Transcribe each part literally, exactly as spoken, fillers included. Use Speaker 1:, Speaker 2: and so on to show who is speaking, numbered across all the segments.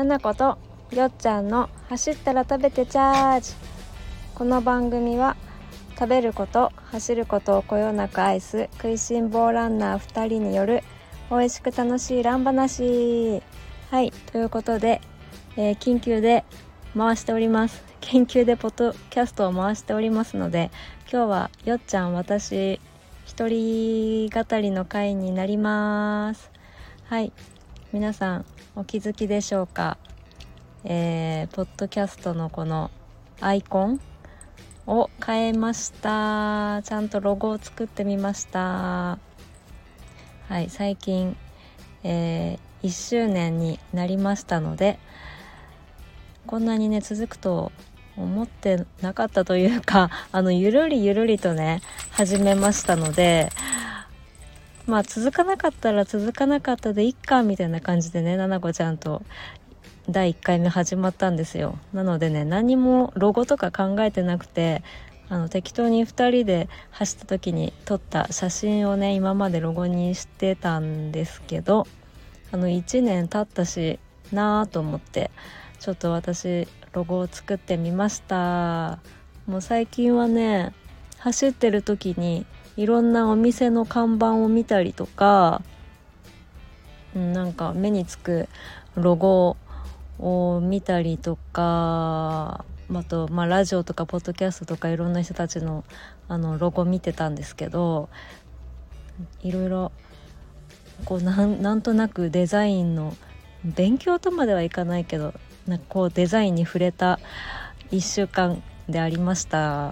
Speaker 1: ななことよっちゃんの走ったら食べてチャージ。この番組は食べること走ることをこよなく愛す食いしん坊ランナーふたりによる美味しく楽しいラン話。はい、ということで、えー、緊急で回しております緊急でポッドキャストを回しておりますので、今日はよっちゃん私一人語りの回になります。はい、皆さんお気づきでしょうか。えー、ポッドキャストのこのアイコンを変えました。ちゃんとロゴを作ってみました。はい、最近、えー、いっしゅうねんになりましたので、こんなにね続くと思ってなかったというか、あのゆるりゆるりとね始めましたので、まあ続かなかったら続かなかったでいっかみたいな感じでね、ななこちゃんとだいいっかいめ始まったんですよ。なのでね、何もロゴとか考えてなくて、あの適当にふたりで走った時に撮った写真をね今までロゴにしてたんですけど、あのいちねん経ったしなぁと思って、ちょっと私ロゴを作ってみました。もう最近はね、走ってる時にいろんなお店の看板を見たりとか、なんか目につくロゴを見たりとか、あと、まあ、ラジオとかポッドキャストとかいろんな人たちのあのロゴ見てたんですけど、いろいろこうなん、なんとなくデザインの勉強とまではいかないけど、なんかこうデザインに触れたいっしゅうかんでありました。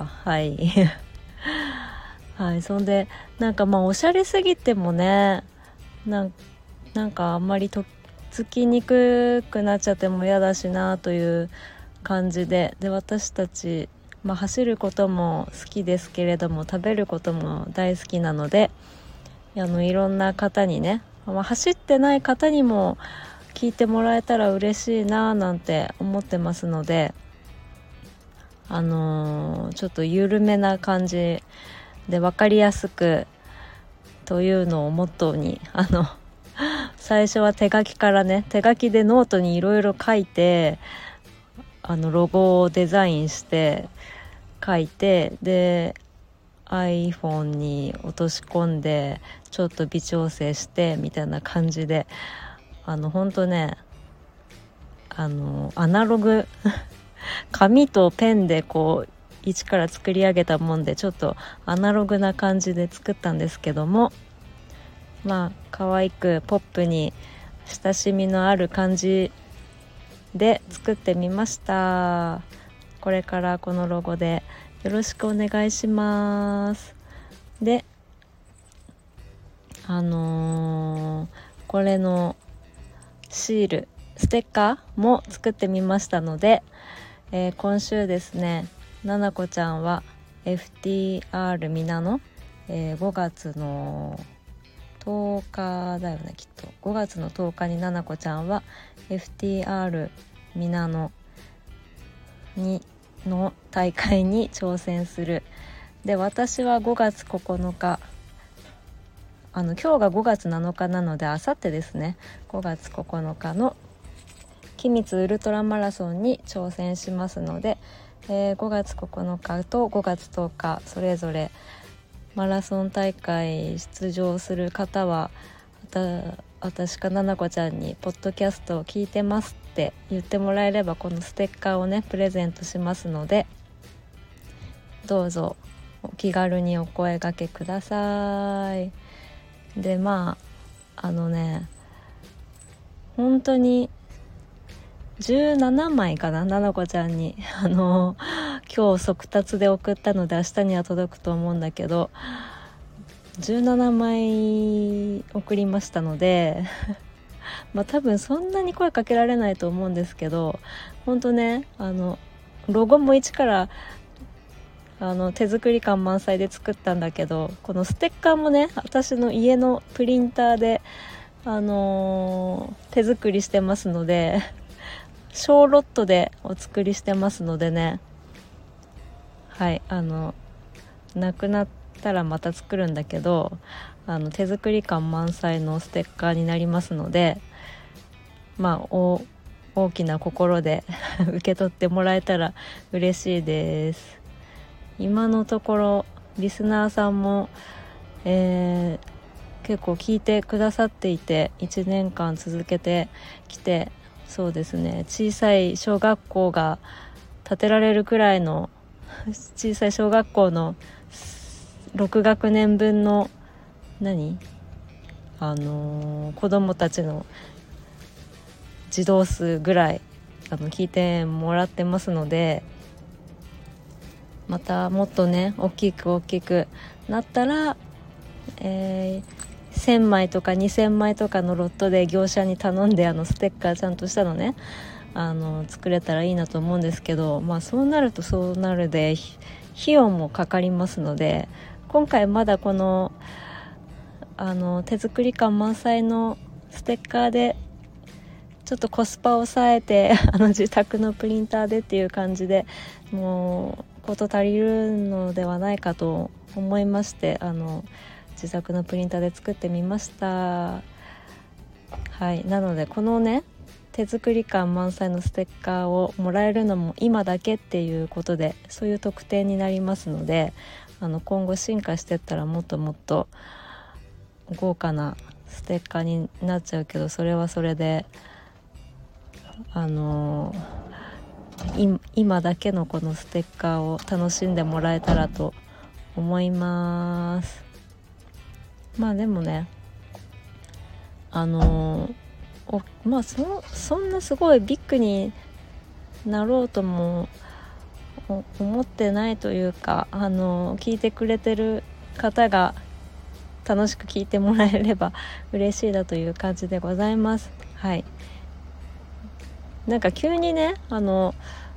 Speaker 1: はいはい、そんでなんかまあおしゃれすぎてもね、なんなんかあんまりとっつきにくくなっちゃっても嫌だしなという感じで、で私たち、まあ、走ることも好きですけれども食べることも大好きなので、あのいろんな方にね、まあ、走ってない方にも聞いてもらえたら嬉しいななんて思ってますので、あのー、ちょっと緩めな感じで分かりやすくというのをモットーに、あの最初は手書きからね、手書きでノートにいろいろ書いて、あのロゴをデザインして書いて、で iPhone に落とし込んでちょっと微調整してみたいな感じで、あのほんとね、あのアナログ紙とペンでこう一から作り上げたもんで、ちょっとアナログな感じで作ったんですけども、まあ可愛くポップに親しみのある感じで作ってみました。これからこのロゴでよろしくお願いします。で、あのー、これのシール、ステッカーも作ってみましたので、えー、今週ですね、ななこちゃんは エフティーアール みなの、えー、ごがつのとおかだよね、きっとごがつのとおかにななこちゃんは エフティーアール みなのにの大会に挑戦する。で、私はごがつここのか、あの今日がごがつなのかなので、あさってですね、ごがつここのかの君津ウルトラマラソンに挑戦しますので、えー、ごがつここのかとごがつとおかそれぞれマラソン大会出場する方は、私かななこちゃんにポッドキャストを聞いてますって言ってもらえれば、このステッカーをねプレゼントしますので、どうぞお気軽にお声掛けください。で、まああのね、本当にじゅうななまいかな、ななこちゃんにあの今日速達で送ったので明日には届くと思うんだけど、じゅうななまい送りましたのでまあ多分そんなに声かけられないと思うんですけど、本当ね、あのロゴも一からあの手作り感満載で作ったんだけど、このステッカーもね私の家のプリンターで、あのー、手作りしてますので小ロットでお作りしてますのでね、はい、あのなくなったらまた作るんだけど、あの手作り感満載のステッカーになりますので、まあ お, 大きな心で受け取ってもらえたら嬉しいです。今のところリスナーさんも、えー、結構聞いてくださっていて、いちねんかん続けてきて、そうですね、小さい小学校が建てられるくらいの小さい小学校のろくがくねんぶんの何あのー、子供たちの児童数ぐらいあの聞いてもらってますので、またもっとね大きく大きくなったら、えー、せんまいとかにせんまいとかのロットで業者に頼んで、あのステッカーちゃんとしたのねあの作れたらいいなと思うんですけど、まあそうなるとそうなるで費用もかかりますので、今回まだこのあの手作り感満載のステッカーでちょっとコスパを抑えてあの自宅のプリンターでっていう感じでもうこと足りるのではないかと思いまして、あの自宅のプリンターで作ってみました。はい、なのでこのね手作り感満載のステッカーをもらえるのも今だけっていうことで、そういう特典になりますので、あの今後進化していったらもっともっと豪華なステッカーになっちゃうけど、それはそれであのー、今だけのこのステッカーを楽しんでもらえたらと思います。まあでもねあのー、おまあ そ, そんなすごいビッグになろうとも思ってないというか、あのー、聞いてくれてる方が楽しく聞いてもらえれば嬉しいなという感じでございます。はい、なんか急にねあの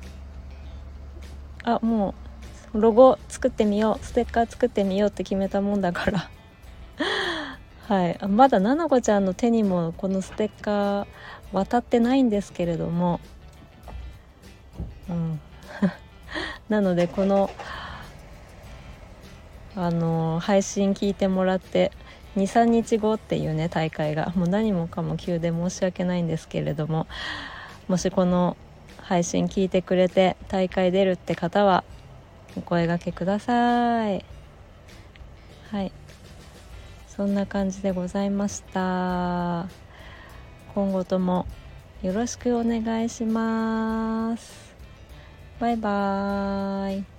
Speaker 1: あもうロゴ作ってみよう、ステッカー作ってみようって決めたもんだからはい、まだななこちゃんの手にもこのステッカー渡ってないんですけれども、うんなのでこのあの配信聞いてもらってにさんにちごっていうね大会がもう何もかも急で申し訳ないんですけれども、もしこの配信聞いてくれて大会出るって方はお声掛けください。はい、そんな感じでございました。今後ともよろしくお願いします。バイバーイ。